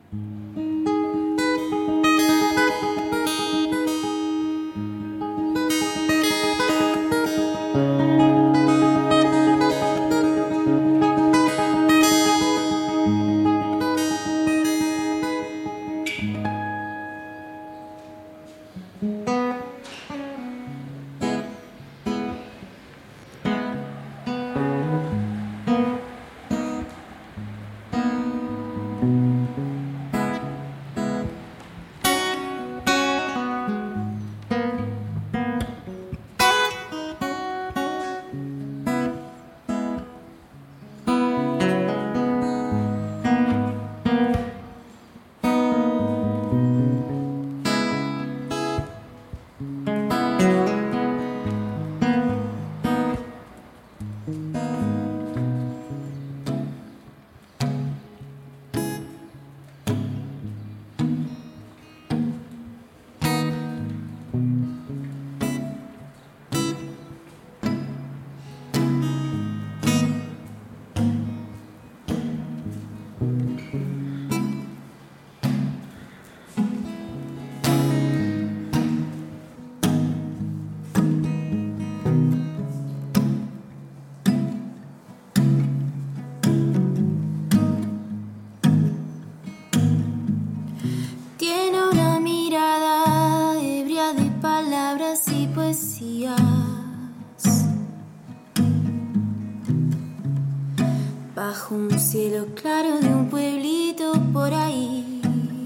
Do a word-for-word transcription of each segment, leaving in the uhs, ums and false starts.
Bajo un cielo claro de un pueblito por ahí,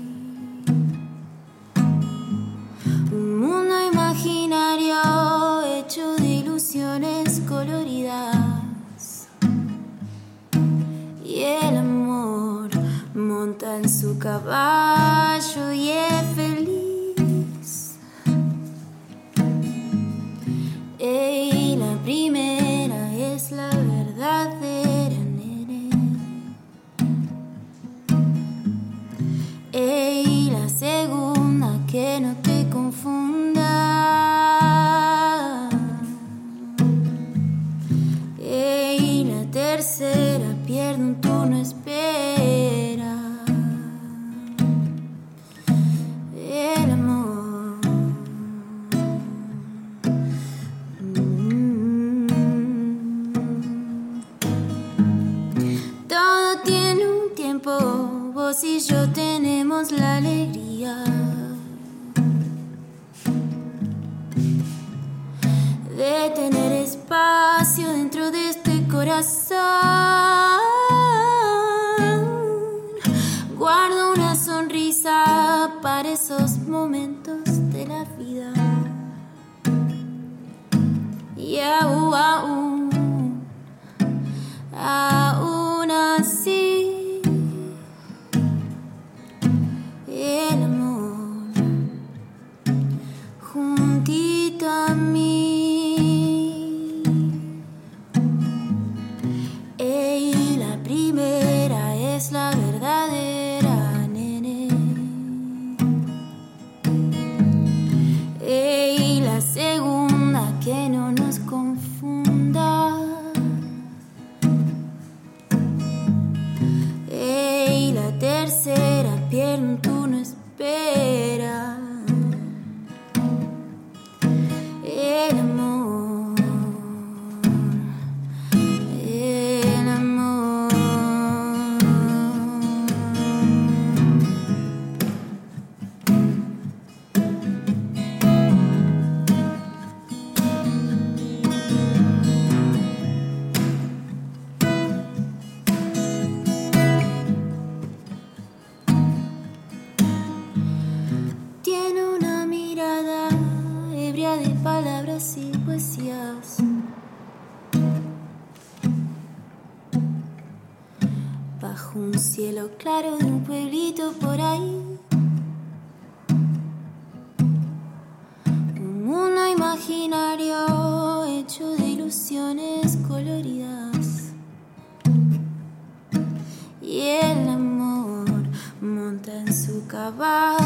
un mundo imaginario hecho de ilusiones coloridas, y el amor monta en su caballo y es feliz. Y la primera es la verdadera. Y la segunda, que no te confunda. Y la tercera, pierde un turno, espera. El amor. Mm. Todo tiene un tiempo. Vos y yo tenemos la alegría de tener espacio dentro de este corazón. Guardo una sonrisa para esos momentos de la vida. Y aún, aún, aún así. El amor juntito a mí. Y la primera es la verdadera, nene. Y la segunda, que no nos confunda. Y la tercera, pierde un turno, espera. El amor, el amor. Tiene una mirada ebria de palabras y poesías. Bajo un cielo claro de un pueblito por ahí, un mundo imaginario hecho de ilusiones coloridas. Y el amor monta en su caballo